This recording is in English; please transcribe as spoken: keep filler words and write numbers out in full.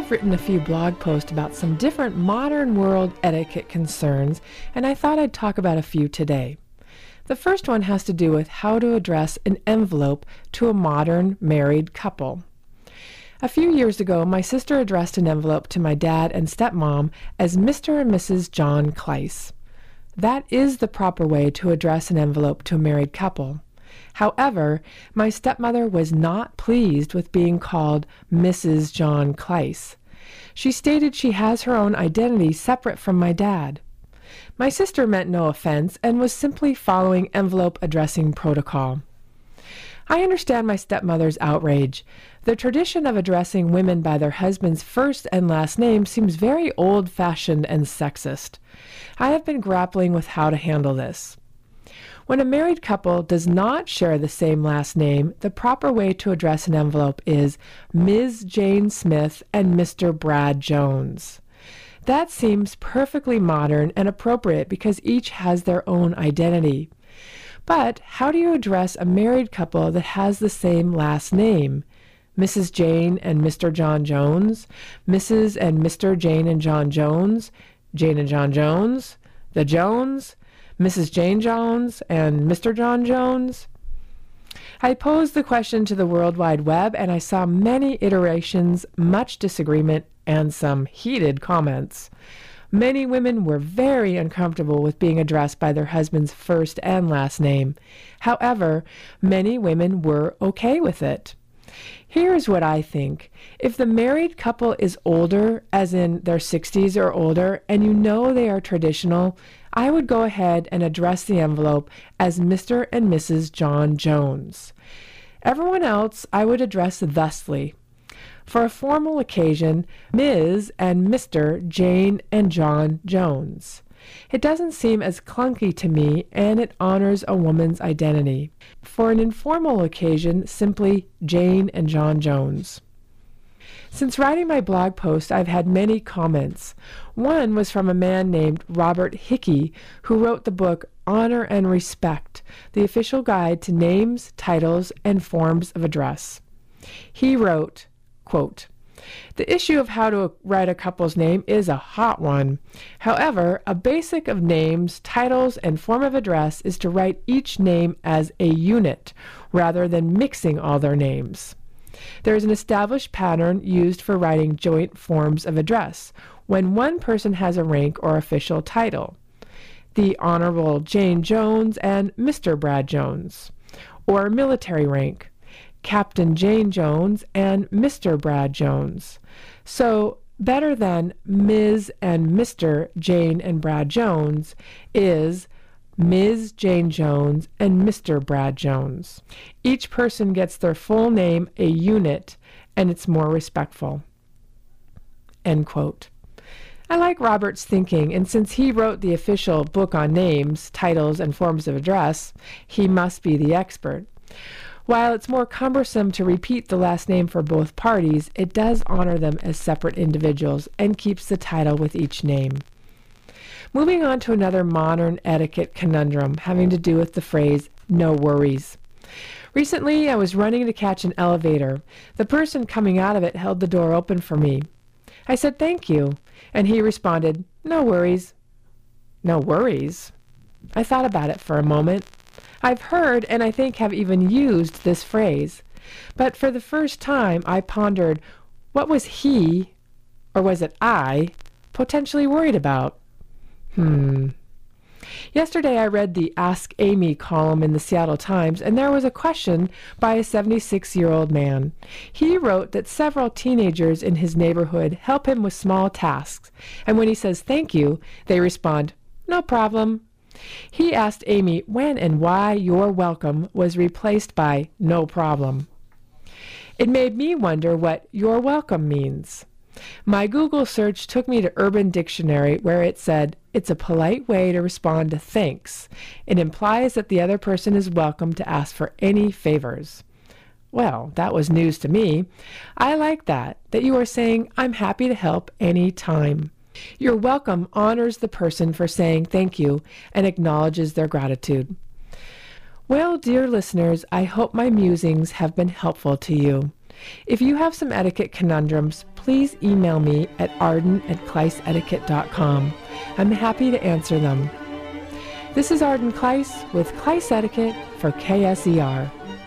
I've written a few blog posts about some different modern world etiquette concerns, and I thought I'd talk about a few today. The first one has to do with how to address an envelope to a modern married couple. A few years ago, my sister addressed an envelope to my dad and stepmom as Mister and Missus John Kleiss. That is the proper way to address an envelope to a married couple. However, my stepmother was not pleased with being called Missus John Kleiss. She stated she has her own identity separate from my dad. My sister meant no offense and was simply following envelope addressing protocol. I understand my stepmother's outrage. The tradition of addressing women by their husband's first and last name seems very old-fashioned and sexist. I have been grappling with how to handle this. When a married couple does not share the same last name, the proper way to address an envelope is Miz Jane Smith and Mister Brad Jones. That seems perfectly modern and appropriate because each has their own identity. But how do you address a married couple that has the same last name? Missus Jane and Mister John Jones? Missus and Mister Jane and John Jones? Jane and John Jones? The Jones? Missus Jane Jones and Mister John Jones? I posed the question to the World Wide Web, and I saw many iterations, much disagreement, and some heated comments. Many women were very uncomfortable with being addressed by their husband's first and last name. However, many women were okay with it. Here's what I think. If the married couple is older, as in their sixties or older, and you know they are traditional, I would go ahead and address the envelope as Mister and Missus John Jones. Everyone else I would address thusly. For a formal occasion, Miz and Mister Jane and John Jones. It doesn't seem as clunky to me, and it honors a woman's identity. For an informal occasion, simply Jane and John Jones. Since writing my blog post, I've had many comments. One was from a man named Robert Hickey, who wrote the book Honor and Respect, the official guide to names, titles, and forms of address. He wrote, quote, "The issue of how to write a couple's name is a hot one. However, a basic of names, titles, and form of address is to write each name as a unit, rather than mixing all their names. There is an established pattern used for writing joint forms of address, when one person has a rank or official title. The Honorable Jane Jones and Mister Brad Jones, or military rank, Captain Jane Jones and Mister Brad Jones. So, better than Miz and Mister Jane and Brad Jones is Miz Jane Jones and Mister Brad Jones. Each person gets their full name a unit, and it's more respectful." End quote. I like Robert's thinking, and since he wrote the official book on names, titles, and forms of address, he must be the expert. While it's more cumbersome to repeat the last name for both parties, it does honor them as separate individuals and keeps the title with each name. Moving on to another modern etiquette conundrum having to do with the phrase, "no worries." Recently, I was running to catch an elevator. The person coming out of it held the door open for me. I said, "Thank you," and he responded, "No worries." No worries? I thought about it for a moment. I've heard, and I think have even used, this phrase. But for the first time, I pondered, what was he, or was it I, potentially worried about? Hmm. Yesterday I read the Ask Amy column in the Seattle Times, and there was a question by a seventy-six-year-old man. He wrote that several teenagers in his neighborhood help him with small tasks, and when he says thank you, they respond, "No problem." He asked Amy when and why "you're welcome" was replaced by "no problem." It made me wonder what "you're welcome" means. My Google search took me to Urban Dictionary, where it said, "It's a polite way to respond to thanks. It implies that the other person is welcome to ask for any favors." Well, that was news to me. I like that, that you are saying, "I'm happy to help any time." Your welcome honors the person for saying thank you and acknowledges their gratitude. Well, dear listeners, I hope my musings have been helpful to you. If you have some etiquette conundrums, please email me at arden at kleiss etiquette dot com. I'm happy to answer them. This is Arden Kleiss with Kleiss Etiquette for K S E R.